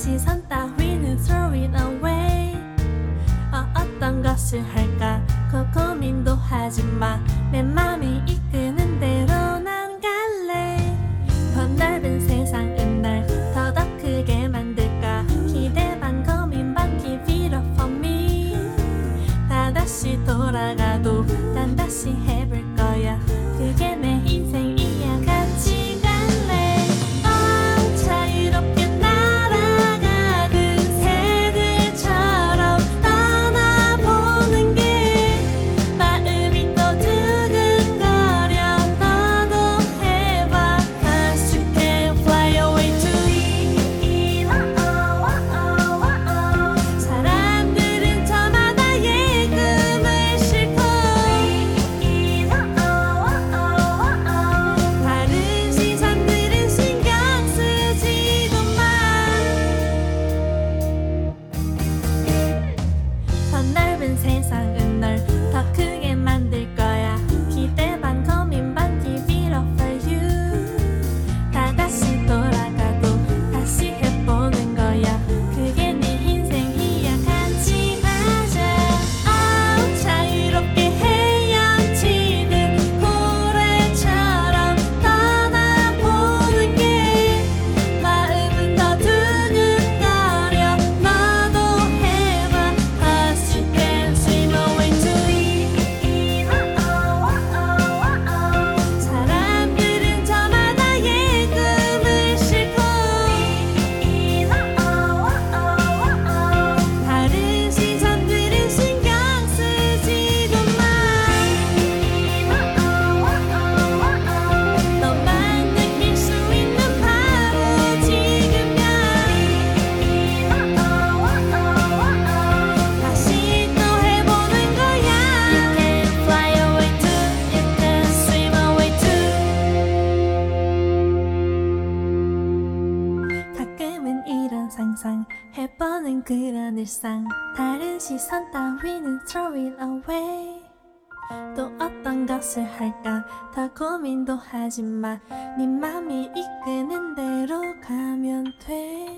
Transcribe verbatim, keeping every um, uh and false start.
시선 따위는 throw it away. 어, 어떤 것을 할까 그 고민도 하지마. 내 맘이 이끄는 대로 난 갈래. 더 넓은 세상은 날 더더 크게 만들까. 기대 반 고민 반 give it up for me. 다 다시 돌아가도 난 다시 해볼 거야. 그게 내 인생이야. 같이 갈래. 어, 자유롭게 날아가는 새들처럼 떠나보는 게 마음이 또 두근거려. 너도 해봐. Cause you can fly away to 사람들은 저마다의 꿈을 싣고 다른 시선들은 신경 쓰지도만. 더 넓은 세상은 널 더 크게 만들 거야. 기대 반 고민 반 give it up for you. 다 다시 돌아가도 다시 해보는 거야. 그게 네 인생이야. 같이 가자. 어, 자유롭게 헤엄치는 고래처럼 떠나보는 게 마음은 더 두근거려. 너도 해봐. Cause you can swim away to 사람들은 저마다의 꿈을 싣고 다른 시선들은 신경 쓰지도만. 너만 느낄 수 있는 바로 지금이야. 다시 또 해보는 거야. You can fly away too. You can swim away too. 가끔은 이런 상상 해보는 그런 일상. 다른 시선 따위는 throw it away. 또 어떤 것을 할까 더 고민도 하지마. 네 맘이 이끄는 대로 가면 돼.